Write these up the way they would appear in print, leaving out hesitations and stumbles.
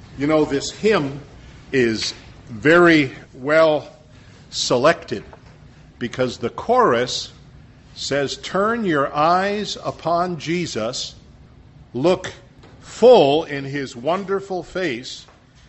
You know, this hymn is very well selected because the chorus says, "Turn your eyes upon Jesus, look full in his wonderful face,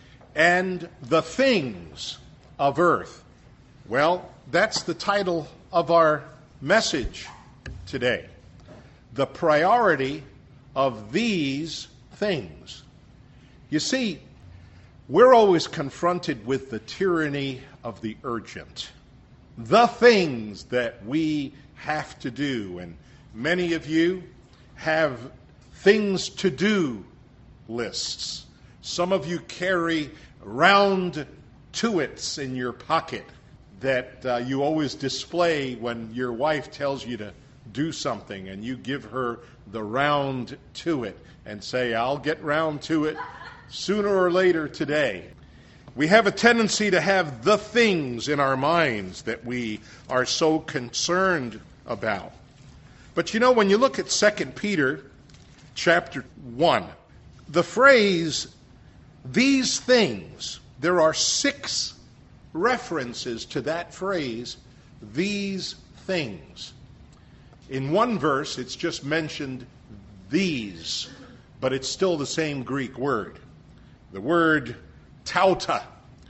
and the things of earth." Well, that's the title of our message today. The priority of these things. You see, we're always confronted with the tyranny of the urgent. The things that we have to do. And many of you have things to do lists. Some of you carry round to-its in your pocket that you always display when your wife tells you to do something, and you give her the round to it and say, "I'll get round to it sooner or later today." We have a tendency to have the things in our minds that we are so concerned about. But you know, when you look at 2 Peter chapter 1, the phrase, "these things," there are 6 references to that phrase, "these things." In one verse, it's just mentioned "these," but it's still the same Greek word. The word tauta.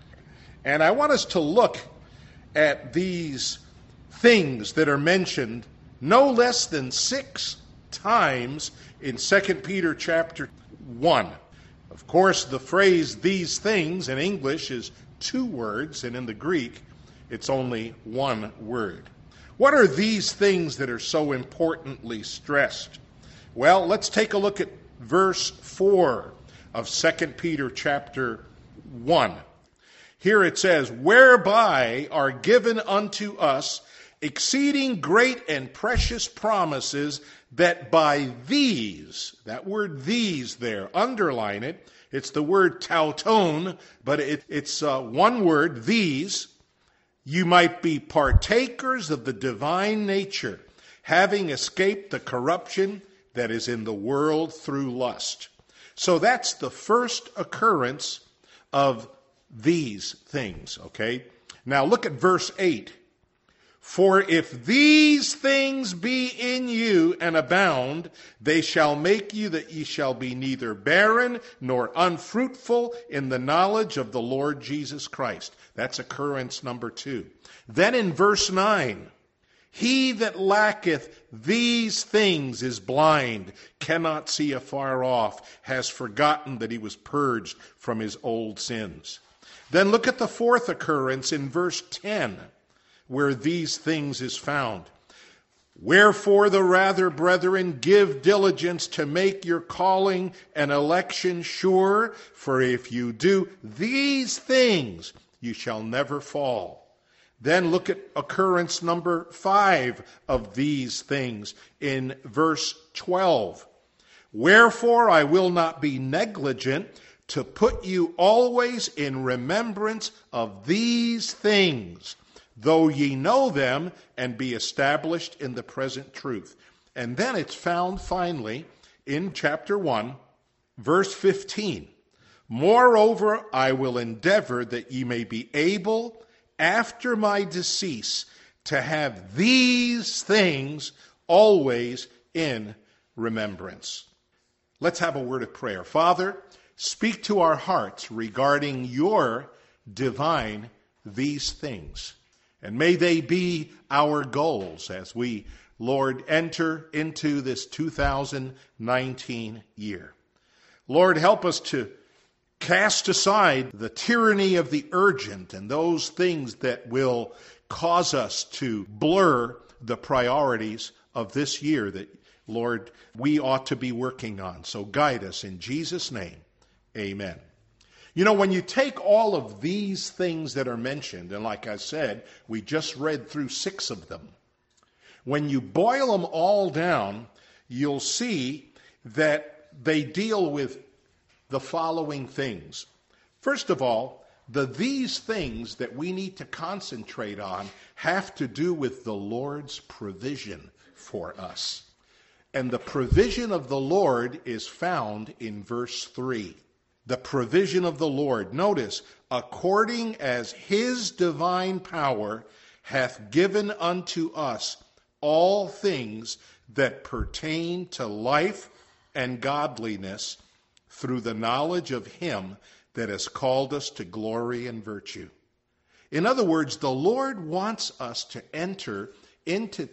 And I want us to look at these things that are mentioned no less than 6 times in 2 Peter chapter 1. Of course, the phrase "these things" in English is 2 words, and in the Greek, it's only 1 word. What are these things that are so importantly stressed? Well, let's take a look at verse 4 of 2 Peter chapter 1. Here it says, "Whereby are given unto us exceeding great and precious promises, that by these," that word "these" there, underline it, it's the word tauton, but it's one word, "these," "you might be partakers of the divine nature, having escaped the corruption that is in the world through lust." So that's the first occurrence of these things, okay? Now look at verse 8. "For if these things be in you and abound, they shall make you that ye shall be neither barren nor unfruitful in the knowledge of the Lord Jesus Christ." That's occurrence number 2. Then in verse 9, "He that lacketh these things is blind, cannot see afar off, has forgotten that he was purged from his old sins." Then look at the 4th occurrence in verse 10, where "these things" is found. "Wherefore the rather, brethren, give diligence to make your calling and election sure, for if you do these things, you shall never fall." Then look at occurrence number 5 of "these things" in verse 12. "Wherefore I will not be negligent to put you always in remembrance of these things, though ye know them and be established in the present truth." And then it's found finally in chapter 1, verse 15. "Moreover, I will endeavor that ye may be able, after my decease, to have these things always in remembrance." Let's have a word of prayer. Father, speak to our hearts regarding your divine "these things." And may they be our goals as we, Lord, enter into this 2019 year. Lord, help us to cast aside the tyranny of the urgent and those things that will cause us to blur the priorities of this year that, Lord, we ought to be working on. So guide us in Jesus' name. Amen. You know, when you take all of these things that are mentioned, and like I said, we just read through 6 of them, when you boil them all down, you'll see that they deal with the following things. First of all, these things that we need to concentrate on have to do with the Lord's provision for us. And the provision of the Lord is found in verse 3. The provision of the Lord. Notice, according as his divine power hath given unto us all things that pertain to life and godliness through the knowledge of him that has called us to glory and virtue. In other words, the Lord wants us to enter into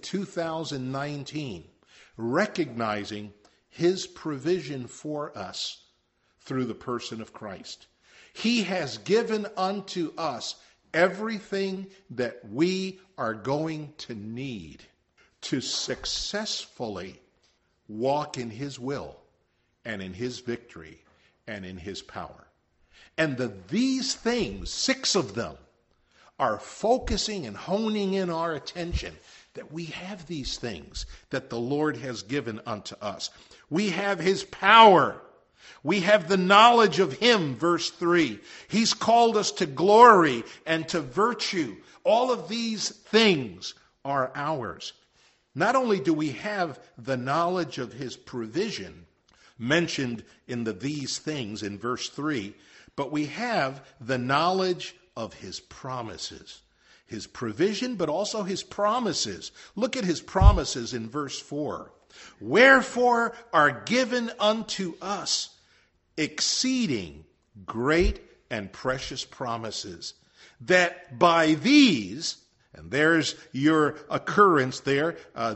2019 recognizing his provision for us through the person of Christ. He has given unto us everything that we are going to need to successfully walk in his will and in his victory and in his power. And these things, 6 of them, are focusing and honing in our attention that we have these things that the Lord has given unto us. We have his power. We have the knowledge of him, verse 3. He's called us to glory and to virtue. All of these things are ours. Not only do we have the knowledge of his provision mentioned in these things in verse 3, but we have the knowledge of his promises. His provision, but also his promises. Look at his promises in verse 4. Wherefore are given unto us exceeding great and precious promises, that by these, and there's your occurrence there,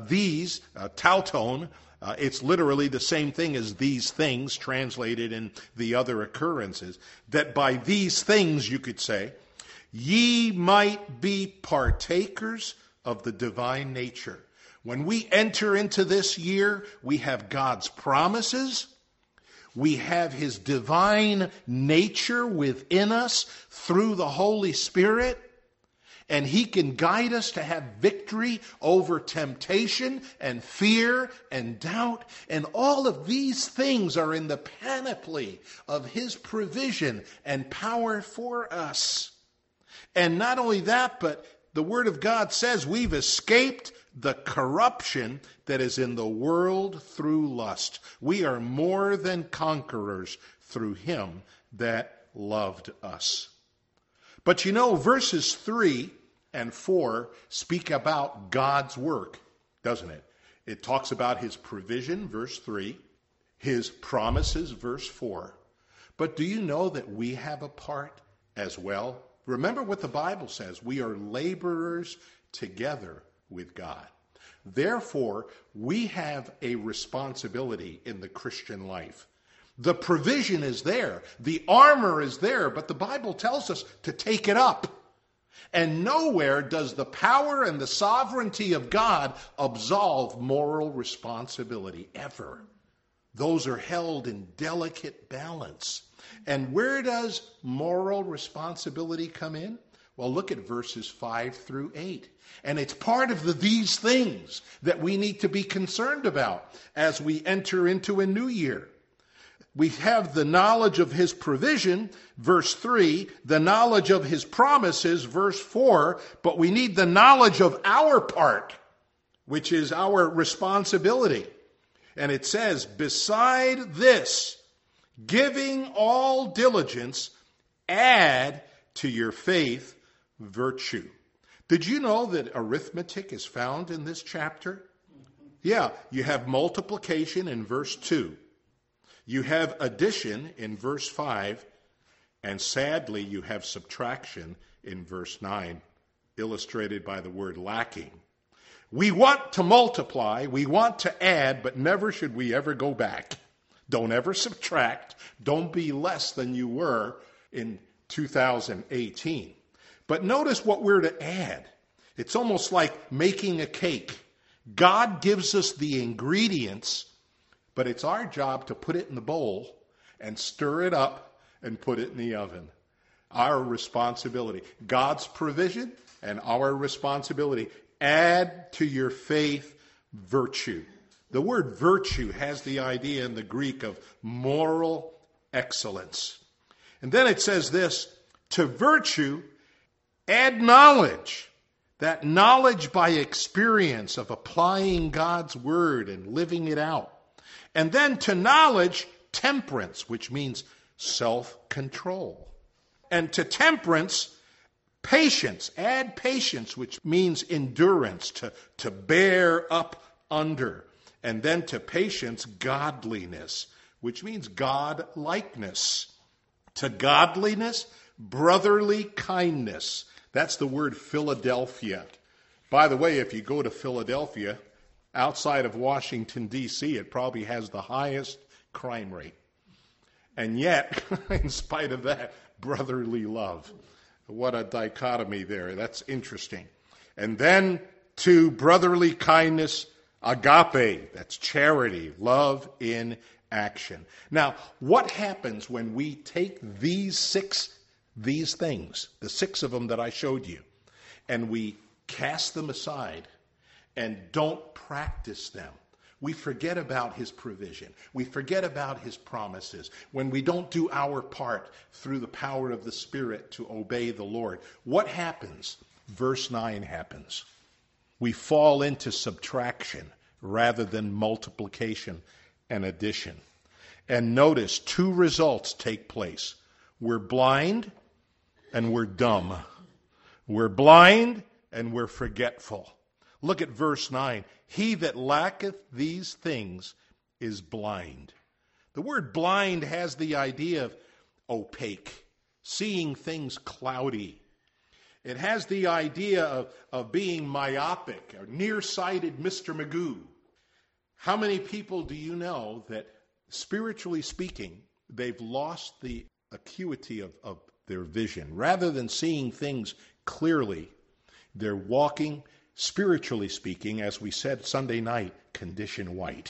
tauton, it's literally the same thing as these things translated in the other occurrences, that by these things, you could say, ye might be partakers of the divine nature. When we enter into this year, we have God's promises. We have his divine nature within us through the Holy Spirit. And he can guide us to have victory over temptation and fear and doubt. And all of these things are in the panoply of his provision and power for us. And not only that, but the Word of God says we've escaped the corruption that is in the world through lust. We are more than conquerors through him that loved us. But you know, verses 3 and 4 speak about God's work, doesn't it? It talks about his provision, verse 3, his promises, verse 4. But do you know that we have a part as well? Remember what the Bible says. We are laborers together with God. Therefore, we have a responsibility in the Christian life. The provision is there. The armor is there. But the Bible tells us to take it up. And nowhere does the power and the sovereignty of God absolve moral responsibility, ever. Those are held in delicate balance. And where does moral responsibility come in? Well, look at verses 5 through 8. And it's part of these things that we need to be concerned about as we enter into a new year. We have the knowledge of his provision, verse 3, the knowledge of his promises, verse 4, but we need the knowledge of our part, which is our responsibility. And it says, beside this, giving all diligence, add to your faith virtue. Did you know that arithmetic is found in this chapter? Yeah, you have multiplication in verse 2. You have addition in verse 5. And sadly, you have subtraction in verse 9, illustrated by the word lacking. We want to multiply, we want to add, but never should we ever go back. Don't ever subtract. Don't be less than you were in 2018. But notice what we're to add. It's almost like making a cake. God gives us the ingredients, but it's our job to put it in the bowl and stir it up and put it in the oven. Our responsibility. God's provision and our responsibility. Add to your faith virtue. The word virtue has the idea in the Greek of moral excellence. And then it says this, to virtue, add knowledge. That knowledge by experience of applying God's word and living it out. And then to knowledge, temperance, which means self-control. And to temperance, patience. Add patience, which means endurance, to bear up under. And then to patience, godliness, which means God-likeness. To godliness, brotherly kindness. That's the word Philadelphia. By the way, if you go to Philadelphia, outside of Washington, D.C., it probably has the highest crime rate. And yet, in spite of that, brotherly love. What a dichotomy there. That's interesting. And then to brotherly kindness, agape. That's charity, love in action. Now, what happens when we take these things, the 6 of them that I showed you, and we cast them aside and don't practice them? We forget about his provision. We forget about his promises. When we don't do our part through the power of the Spirit to obey the Lord, what happens? Verse 9 happens. We fall into subtraction rather than multiplication and addition. And notice 2 results take place. We're blind and we're dumb. We're blind and we're forgetful. Look at verse 9. He that lacketh these things is blind. The word blind has the idea of opaque, seeing things cloudy. It has the idea of being myopic, or nearsighted Mr. Magoo. How many people do you know that, spiritually speaking, they've lost the acuity of their vision? Rather than seeing things clearly, they're walking, spiritually speaking, as we said Sunday night, condition white.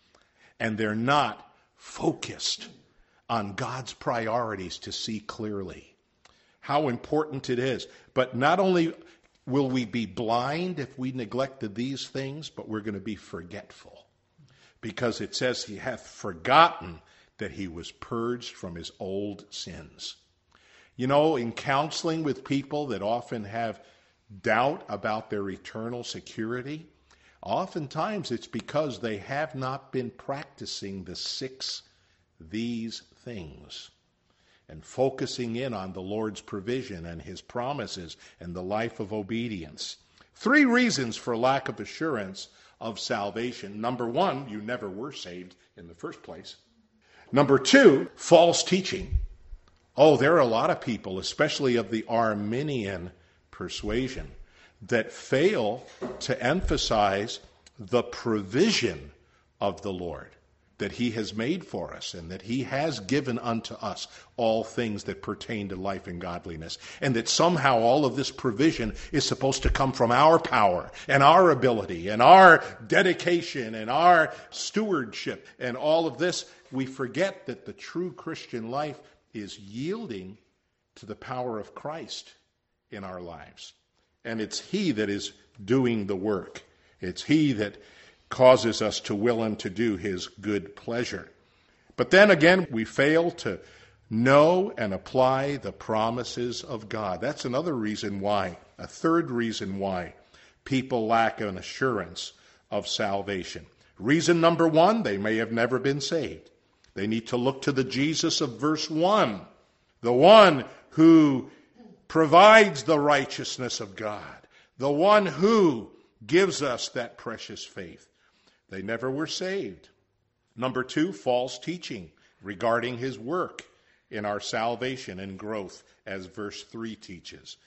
And they're not focused on God's priorities to see clearly. How important it is. But not only will we be blind if we neglected these things, but we're going to be forgetful. Because it says he hath forgotten that he was purged from his old sins. You know, in counseling with people that often have doubt about their eternal security, oftentimes it's because they have not been practicing the 6 these things and focusing in on the Lord's provision and his promises and the life of obedience. 3 reasons for lack of assurance of salvation. Number 1, you never were saved in the first place. Number 2, false teaching. Oh, there are a lot of people, especially of the Arminian persuasion, that fail to emphasize the provision of the Lord, that he has made for us and that he has given unto us all things that pertain to life and godliness, and that somehow all of this provision is supposed to come from our power and our ability and our dedication and our stewardship and all of this. We forget that the true Christian life is yielding to the power of Christ in our lives. And it's he that is doing the work. It's he that causes us to will and to do his good pleasure. But then again, we fail to know and apply the promises of God. That's another reason why, a third reason why people lack an assurance of salvation. Reason number 1, they may have never been saved. They need to look to the Jesus of verse 1, the one who provides the righteousness of God, the one who gives us that precious faith. They never were saved. Number 2, false teaching regarding his work in our salvation and growth, as verse 3 teaches.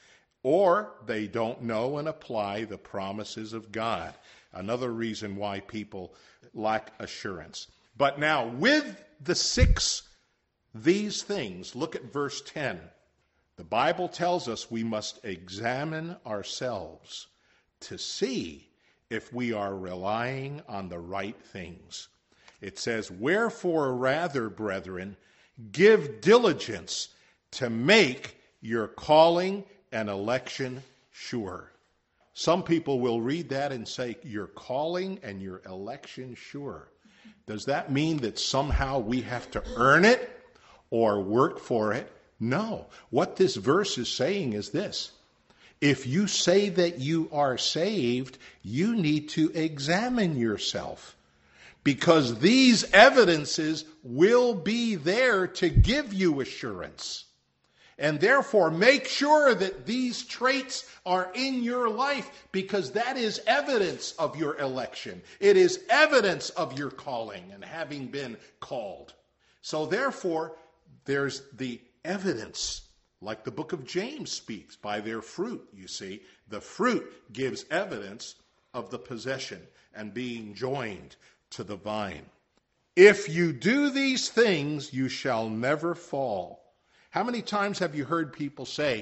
Or they don't know and apply the promises of God. Another reason why people lack assurance. But now, with the 6 these things, look at verse 10. The Bible tells us we must examine ourselves to see if we are relying on the right things. It says, wherefore rather, brethren, give diligence to make your calling and election sure. Some people will read that and say, your calling and your election sure. Does that mean that somehow we have to earn it or work for it? No. What this verse is saying is this. If you say that you are saved, you need to examine yourself. because these evidences will be there to give you assurance. And therefore, make sure that these traits are in your life, because that is evidence of your election. It is evidence of your calling and having been called. So therefore, there's the evidence, like the book of James speaks, by their fruit, you see. The fruit gives evidence of the possession and being joined to the vine. If you do these things, you shall never fall. How many times have you heard people say,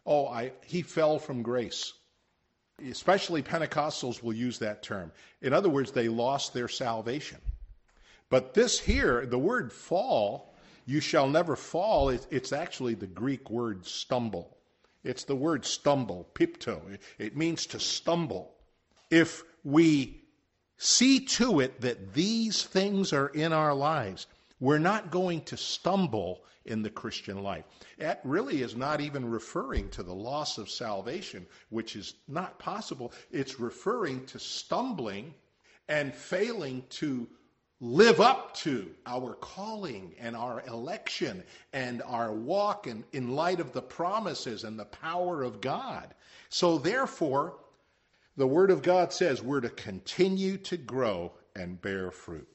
he fell from grace? Especially Pentecostals will use that term. In other words, they lost their salvation. But this here, the word fall, you shall never fall, it's actually the Greek word stumble. It's the word stumble, pipto. It means to stumble. If we see to it that these things are in our lives, we're not going to stumble in the Christian life. That really is not even referring to the loss of salvation, which is not possible. It's referring to stumbling and failing to live up to our calling and our election and our walk in light of the promises and the power of God. So therefore, the Word of God says we're to continue to grow and bear fruit.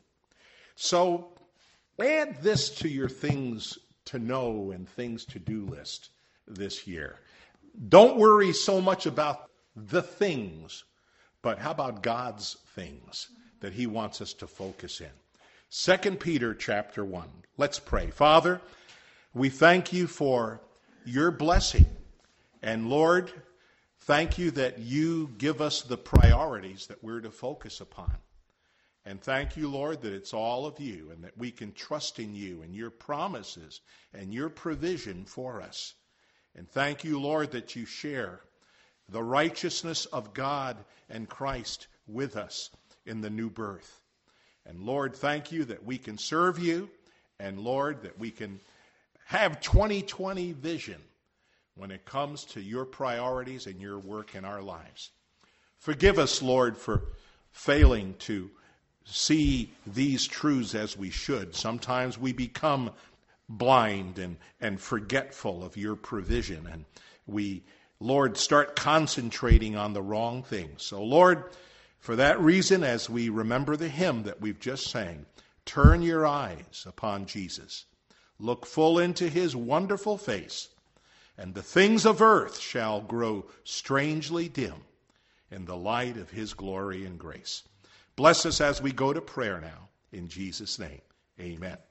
So add this to your things to know and things to do list this year. Don't worry so much about the things, but how about God's things that he wants us to focus in? 2 Peter chapter 1. Let's pray. Father, we thank you for your blessing. And Lord, thank you that you give us the priorities that we're to focus upon. And thank you, Lord, that it's all of you and that we can trust in you and your promises and your provision for us. And thank you, Lord, that you share the righteousness of God and Christ with us in the new birth. And Lord, thank you that we can serve you, and Lord, that we can have 2020 vision when it comes to your priorities and your work in our lives. Forgive us, Lord, for failing to see these truths as we should. Sometimes we become blind and forgetful of your provision, and we, Lord, start concentrating on the wrong things. So, Lord, for that reason, as we remember the hymn that we've just sang, turn your eyes upon Jesus. Look full into his wonderful face, and the things of earth shall grow strangely dim in the light of his glory and grace. Bless us as we go to prayer now. In Jesus' name, amen.